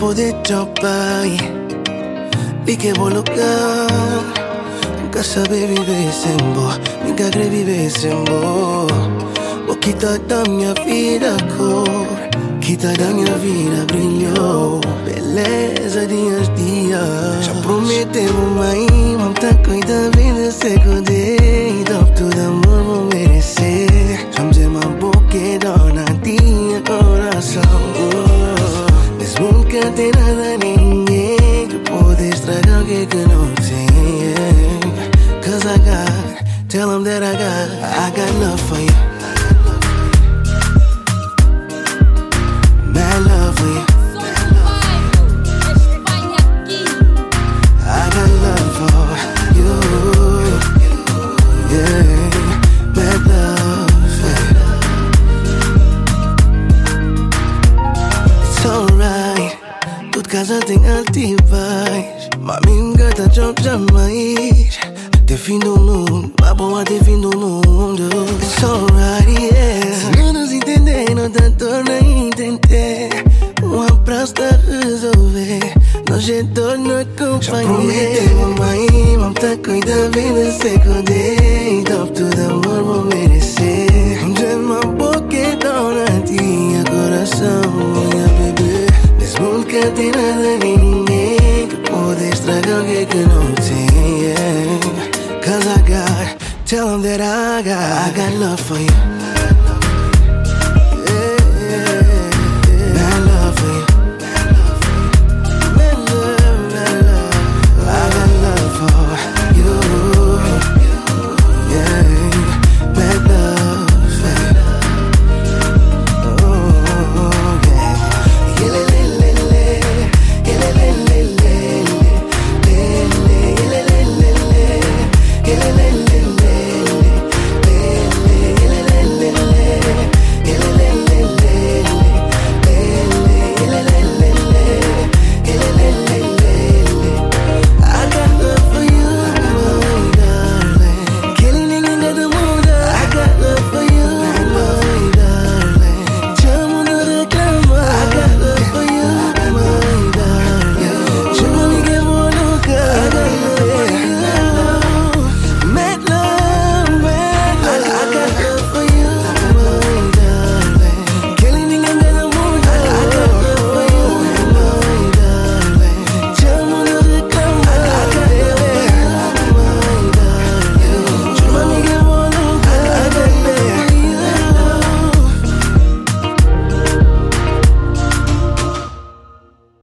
poder topar. Vi que vou lugar. Nunca saber viver sem bo. Nunca querer viver sem bo. Vou quitar da minha vida cor. Quitar da minha vida brilhou. Beleza dias dias. Já prometemos mais. Vamos tá cuidando vida seco de. Tudo amor vou merecer. Vamos dizer uma boca e dona tinha coração. Mesmo nunca tem nada ninguém que pode estragar o que não tem. Cause I got, tell them that I got love for you. Mad love for you. I got love for you. Yeah, mad love for you. It's alright. Tudo casa tem altivais. Mami, gata, jogo jamais. Até fim do mundo, vai boa até fim do mundo. It's alright, yeah. Se não nos entender, não tá torna a entender. Um abraço tá resolver. Nós é dor na companhia. Já prometemos, mãe, vamos tá cuidando bem da secundária. Então tudo amor vou merecer. Vamos é uma boca e dona tinha coração, minha bebê. Mesmo nunca tem nada nem ninguém que pode estragar o que não tem, yeah. Cause I got, tell them that I got love for you.